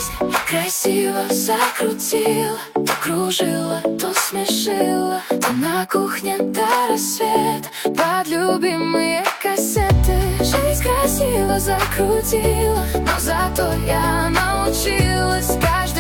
жизнь красиво закрутила, то кружила, то смешила, то на кухне до рассвета под любимые кассеты. Жизнь красиво закрутила, но зато я научилась каждый